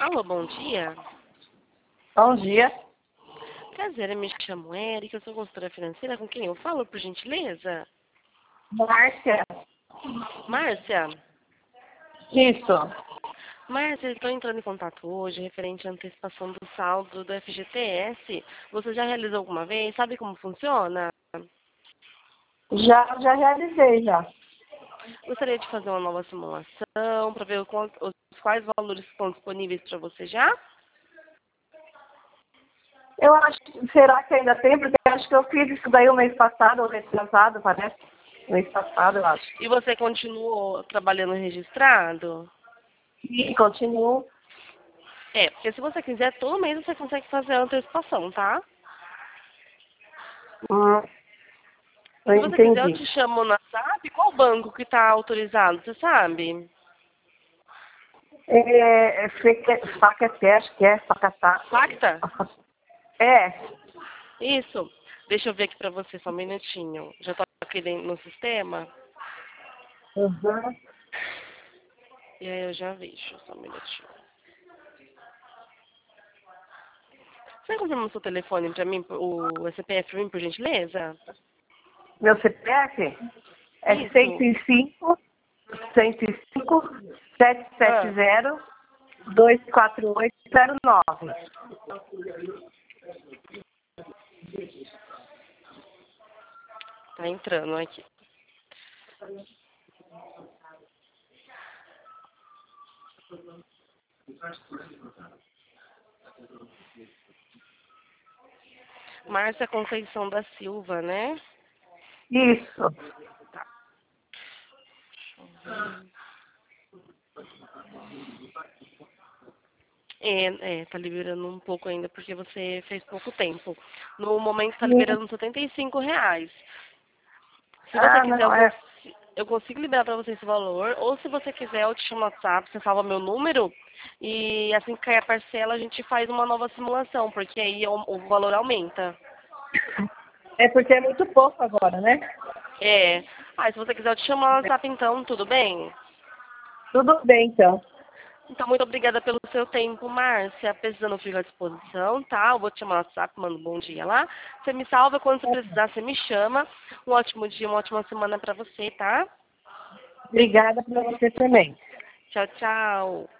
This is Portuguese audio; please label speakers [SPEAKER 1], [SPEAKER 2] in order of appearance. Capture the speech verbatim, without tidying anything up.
[SPEAKER 1] Alô, bom dia.
[SPEAKER 2] Bom dia.
[SPEAKER 1] Prazer, eu me chamo Érica, eu sou consultora financeira. Com quem eu falo, por gentileza?
[SPEAKER 2] Márcia.
[SPEAKER 1] Márcia?
[SPEAKER 2] Isso.
[SPEAKER 1] Márcia, eu estou entrando em contato hoje referente à antecipação do saldo do F G T S. Você já realizou alguma vez? Sabe como funciona?
[SPEAKER 2] Já, já realizei, já.
[SPEAKER 1] Gostaria de fazer uma nova simulação para ver o quanto, os, quais valores estão disponíveis para você já?
[SPEAKER 2] Eu acho que, será que ainda tem? Porque eu acho que eu fiz isso daí o mês passado, ou retrasado, parece. Mês passado, eu acho.
[SPEAKER 1] E você continuou trabalhando registrado?
[SPEAKER 2] E continuo.
[SPEAKER 1] É, porque se você quiser, todo mês você consegue fazer a antecipação, tá?
[SPEAKER 2] Hum, eu
[SPEAKER 1] Se você quiser, eu
[SPEAKER 2] entendi.
[SPEAKER 1] te chamo no WhatsApp. Qual banco que está autorizado, você sabe?
[SPEAKER 2] É, é feque- faqueté, acho que é, facatá.
[SPEAKER 1] Facta?
[SPEAKER 2] É.
[SPEAKER 1] Isso. Deixa eu ver aqui pra você, só um minutinho. Já tô aqui dentro no sistema.
[SPEAKER 2] Uhum.
[SPEAKER 1] E aí eu já vejo, só um minutinho. Você confirma o seu telefone pra mim, o C P F pra mim, por gentileza?
[SPEAKER 2] Meu C P F é cento
[SPEAKER 1] Isso.
[SPEAKER 2] e cinco, cento e cinco, sete sete
[SPEAKER 1] Ah,
[SPEAKER 2] zero, dois quatro oito zero nove.
[SPEAKER 1] tá entrando aqui. Márcia Conceição da Silva, né?
[SPEAKER 2] Isso.
[SPEAKER 1] Tá. É, é, tá liberando um pouco ainda, porque você fez pouco tempo. No momento tá
[SPEAKER 2] Sim.
[SPEAKER 1] liberando setenta e cinco reais. Se você
[SPEAKER 2] Ah,
[SPEAKER 1] quiser, eu,
[SPEAKER 2] não, é.
[SPEAKER 1] cons- eu consigo liberar para você esse valor. Ou se você quiser, eu te chamo no WhatsApp, você salva meu número. E assim que cair a parcela, a gente faz uma nova simulação, porque aí o, o valor aumenta.
[SPEAKER 2] É porque é muito pouco agora, né?
[SPEAKER 1] É. Ah, se você quiser, eu te chamo no WhatsApp então, tudo bem?
[SPEAKER 2] Tudo bem, então.
[SPEAKER 1] Então, muito obrigada pelo seu tempo, Márcia. Precisando, eu fico à disposição, tá? Eu vou te chamar no WhatsApp, mando um bom dia lá. Você me salva, quando você precisar, você me chama. Um ótimo dia, uma ótima semana para você, tá?
[SPEAKER 2] Obrigada para você também.
[SPEAKER 1] Tchau, tchau.